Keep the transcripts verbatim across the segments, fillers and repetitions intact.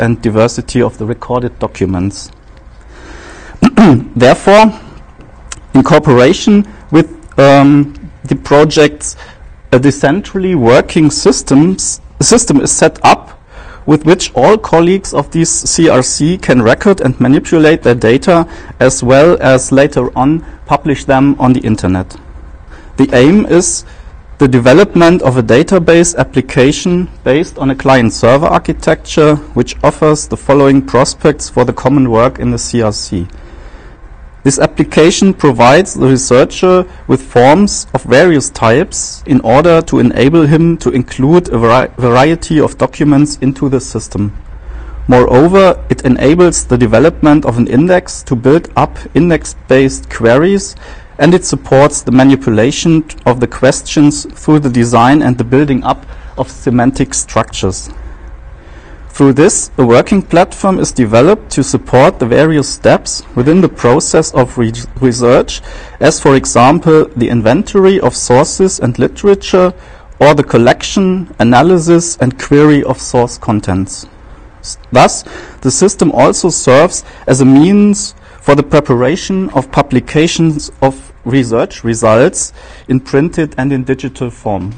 and diversity of the recorded documents. Therefore, in cooperation with um, the projects, a decentrally working systems, system is set up with which all colleagues of these C R C can record and manipulate their data, as well as later on publish them on the internet. The aim is the development of a database application based on a client-server architecture, which offers the following prospects for the common work in the C R C. This application provides the researcher with forms of various types in order to enable him to include a vari variety of documents into the system. Moreover, it enables the development of an index to build up index-based queries, and it supports the manipulation of the questions through the design and the building up of semantic structures. Through this, a working platform is developed to support the various steps within the process of re research, as for example, the inventory of sources and literature, or the collection, analysis, and query of source contents. Thus, the system also serves as a means for the preparation of publications of research results in printed and in digital form.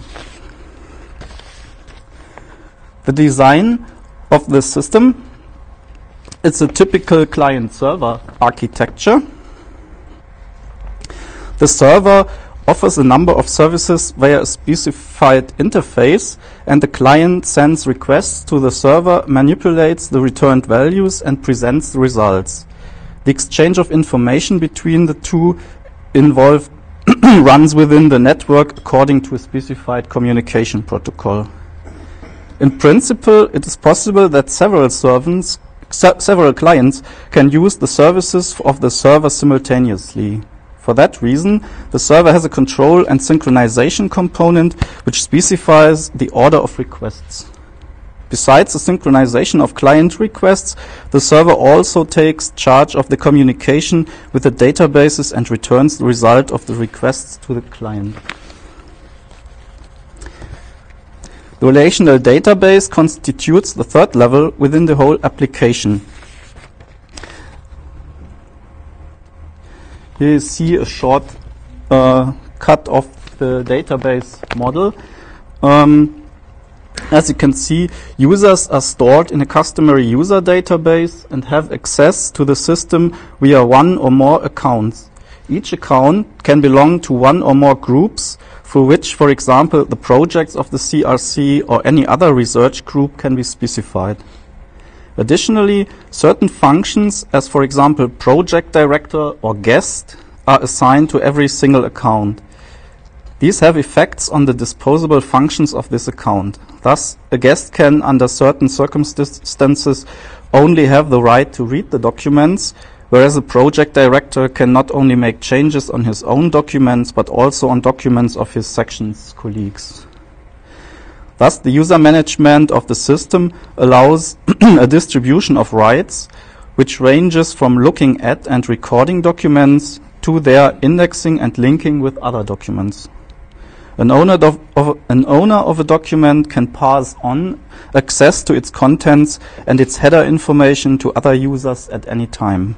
The design of the system, it's a typical client-server architecture. The server offers a number of services via a specified interface, and the client sends requests to the server, manipulates the returned values, and presents the results. The exchange of information between the two involved runs within the network according to a specified communication protocol. In principle, it is possible that several servants, se several clients can use the services of the server simultaneously. For that reason, the server has a control and synchronization component which specifies the order of requests. Besides the synchronization of client requests, the server also takes charge of the communication with the databases and returns the result of the requests to the client. The relational database constitutes the third level within the whole application. Here you see a short uh, cut of the database model. Um, as you can see, users are stored in a customary user database and have access to the system via one or more accounts. Each account can belong to one or more groups, through which, for example, the projects of the C R C or any other research group can be specified. Additionally, certain functions, as for example project director or guest, are assigned to every single account. These have effects on the disposable functions of this account. Thus, a guest can, under certain circumstances, only have the right to read the documents, whereas a project director can not only make changes on his own documents, but also on documents of his section's colleagues. Thus, the user management of the system allows a distribution of rights, which ranges from looking at and recording documents to their indexing and linking with other documents. An owner of, of, an owner of a document can pass on access to its contents and its header information to other users at any time.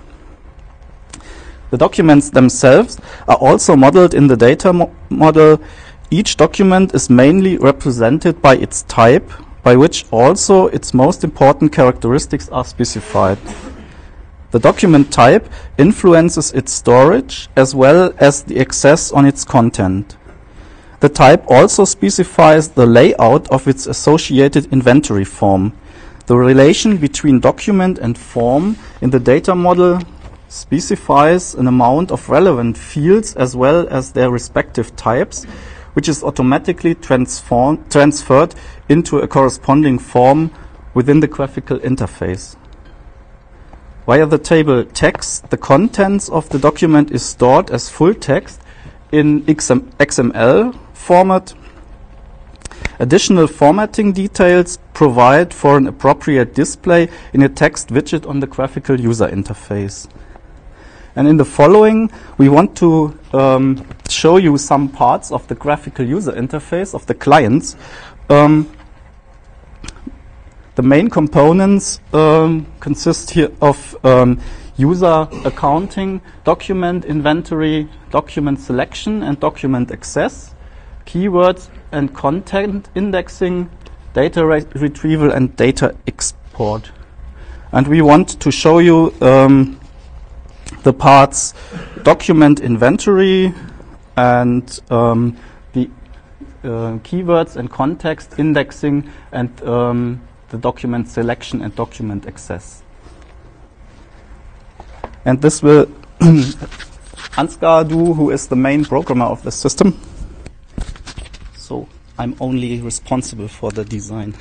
The documents themselves are also modeled in the data mo model. Each document is mainly represented by its type, by which also its most important characteristics are specified. The document type influences its storage as well as the access on its content. The type also specifies the layout of its associated inventory form. The relation between document and form in the data model specifies an amount of relevant fields as well as their respective types, which is automatically transform, transferred into a corresponding form within the graphical interface. Via the table text, the contents of the document is stored as full text in X M L format. Additional formatting details provide for an appropriate display in a text widget on the graphical user interface. And in the following, we want to um, show you some parts of the graphical user interface of the clients. Um, The main components um, consist here of um, user accounting, document inventory, document selection and document access, keywords and content indexing, data re retrieval and data export. And we want to show you um, the parts document inventory and um, the uh, keywords and context indexing and um, the document selection and document access. And this will Ansgar do, who is the main programmer of the system. So I'm only responsible for the design.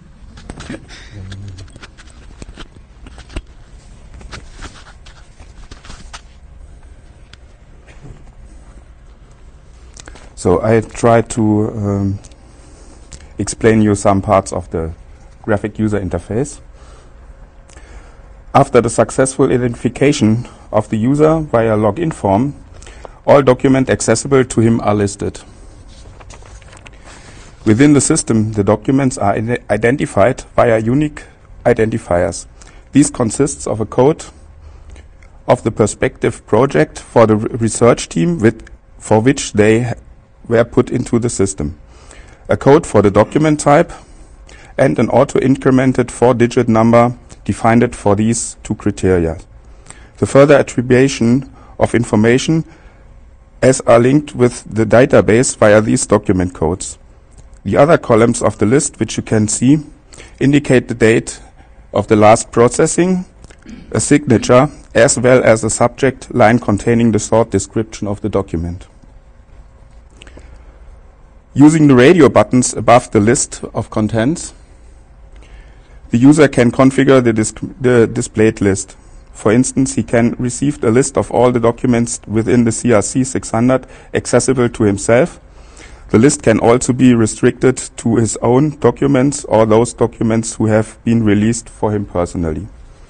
So I tried to um, explain you some parts of the graphic user interface. After the successful identification of the user via login form, all documents accessible to him are listed. Within the system, the documents are identified via unique identifiers. These consists of a code of the perspective project for the research team with, for which they were put into the system, a code for the document type, and an auto-incremented four-digit number defined for these two criteria. The further attribution of information as are linked with the database via these document codes. The other columns of the list, which you can see, indicate the date of the last processing, a signature, as well as a subject line containing the short description of the document. Using the radio buttons above the list of contents, the user can configure the, disc the displayed list. For instance, he can receive a list of all the documents within the C R C six hundred accessible to himself. The list can also be restricted to his own documents or those documents who have been released for him personally.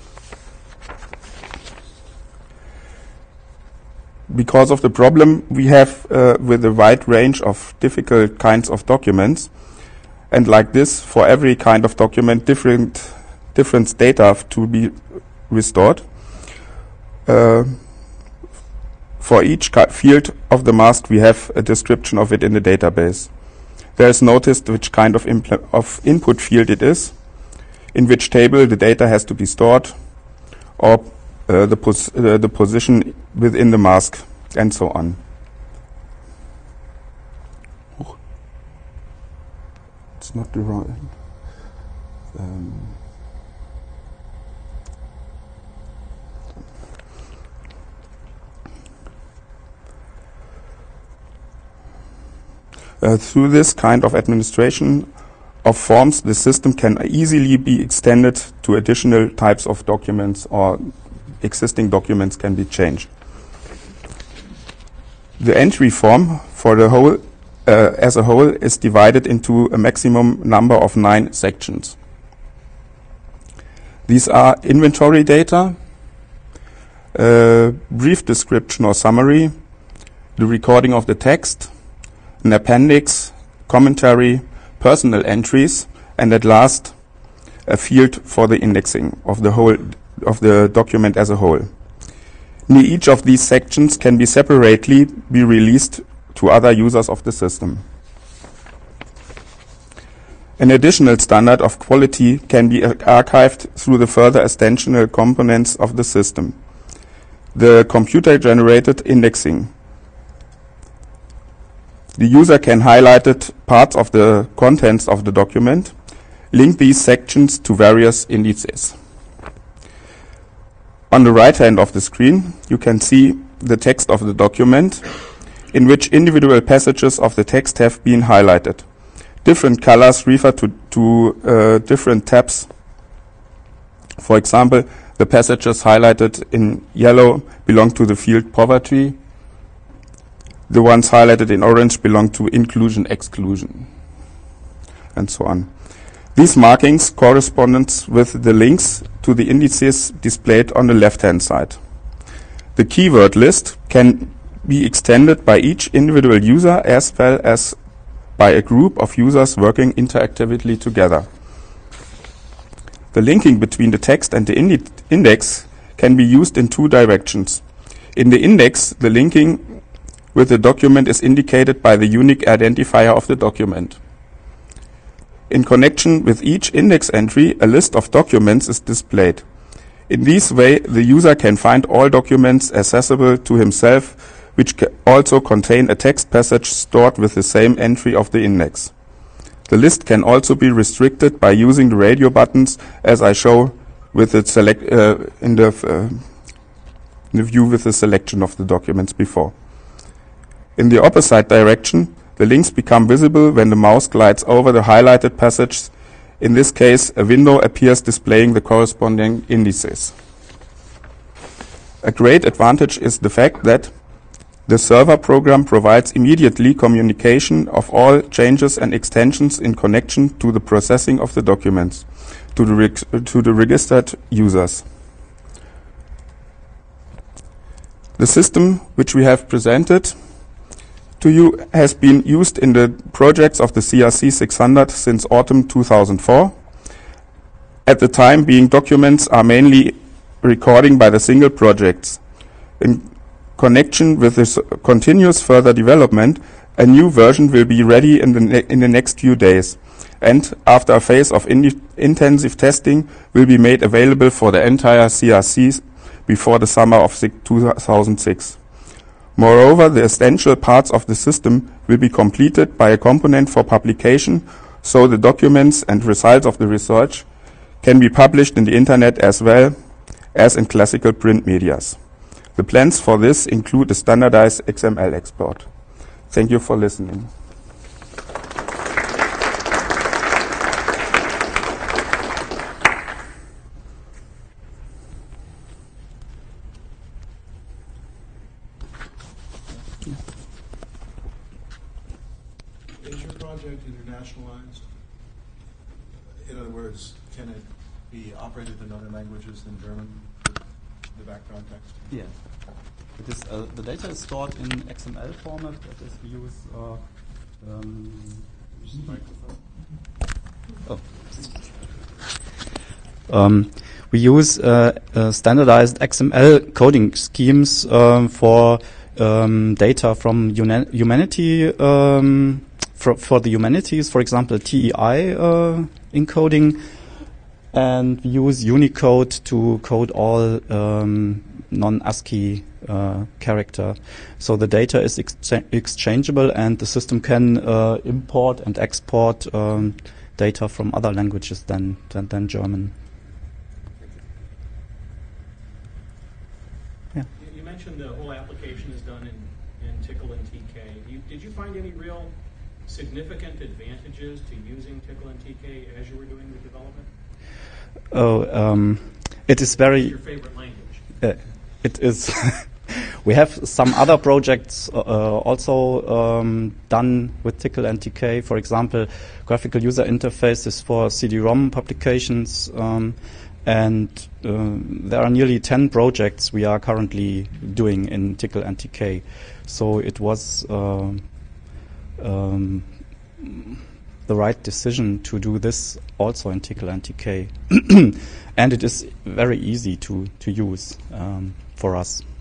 Because of the problem we have uh, with a wide range of difficult kinds of documents, and like this, for every kind of document, different different data to be restored. Uh, for each field of the mask, we have a description of it in the database. There is noticed which kind of, of input field it is, in which table the data has to be stored, or uh, the, pos uh, the position within the mask, and so on. It's not the right. Um, uh, through this kind of administration of forms, the system can easily be extended to additional types of documents, or existing documents can be changed. The entry form for the whole Uh, as a whole is divided into a maximum number of nine sections. These are inventory data, a brief description or summary, the recording of the text, an appendix, commentary, personal entries, and at last a field for the indexing of the whole of the document as a whole. Near each of these sections can be separately be released to other users of the system. An additional standard of quality can be archived through the further extensional components of the system. The computer-generated indexing. The user can highlight parts of the contents of the document, link these sections to various indices. On the right hand of the screen, you can see the text of the document, in which individual passages of the text have been highlighted. Different colors refer to, to uh, different tabs. For example, the passages highlighted in yellow belong to the field poverty. The ones highlighted in orange belong to inclusion, exclusion, and so on. These markings correspond with the links to the indices displayed on the left-hand side. The keyword list can be extended by each individual user as well as by a group of users working interactively together. The linking between the text and the indi index can be used in two directions. In the index, the linking with the document is indicated by the unique identifier of the document. In connection with each index entry, a list of documents is displayed. In this way, the user can find all documents accessible to himself, which ca also contain a text passage stored with the same entry of the index. The list can also be restricted by using the radio buttons, as I show with the select uh, in the uh, in the view with the selection of the documents before. In the opposite direction, the links become visible when the mouse glides over the highlighted passage. In this case, a window appears displaying the corresponding indices. A great advantage is the fact that the server program provides immediately communication of all changes and extensions in connection to the processing of the documents to the, reg to the registered users. The system which we have presented to you has been used in the projects of the C R C six hundred since autumn two thousand four. At the time being, documents are mainly recording by the single projects. In connection with this continuous further development, a new version will be ready in the, ne in the next few days, and after a phase of in intensive testing will be made available for the entire C R C before the summer of two thousand six. Moreover, the essential parts of the system will be completed by a component for publication, so the documents and results of the research can be published in the internet as well as in classical print medias. The plans for this include a standardized X M L export. Thank you for listening. Is your project internationalized? In other words, can it be operated in other languages than German, the background text? Yeah. It is, uh, the data is stored in X M L format. That is, we use. Uh, um, oh. Um, we use uh, uh, standardized X M L coding schemes um, for um, data from humanity. Um, For, for the humanities, for example, T E I uh, encoding, and we use Unicode to code all um, non-ASCII uh, character. So the data is excha exchangeable, and the system can uh, import and export um, data from other languages than, than, than German. Yeah. You mentioned the whole application is done in, in Tcl and T K. You, did you find any real significant advantages to using Tcl and T K as you were doing the development? Oh, um, it is very. What's your favorite language? Uh, it is. We have some other projects uh, also um, done with Tcl and T K. For example, graphical user interfaces for C D ROM publications, um, and uh, there are nearly ten projects we are currently doing in Tcl and T K. So it was. Uh, Um, the right decision to do this also in Tcl and T K. And it is very easy to, to use um, for us.